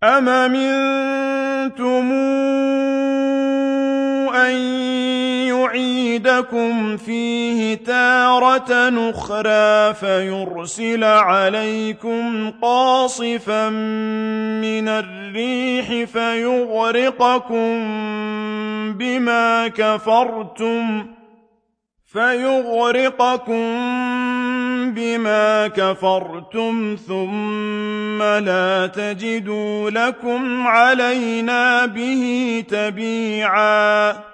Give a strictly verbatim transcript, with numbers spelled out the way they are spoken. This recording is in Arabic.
أَمْ أَمِنتُمْ أَن يُعِيدَكُمْ فِيهِ تَارَةً أُخْرَىٰ فَيُرْسِلَ عَلَيْكُمْ قَاصِفًا مِّنَ الرِّيحِ فَيُغْرِقَكُم بِمَا كَفَرْتُمْ فَيُغْرِقَكُم بِمَا كَفَرْتُمْ ثُمَّ لَا تَجِدُوا لَكُمْ عَلَيْنَا بِهِ تَبِيعًا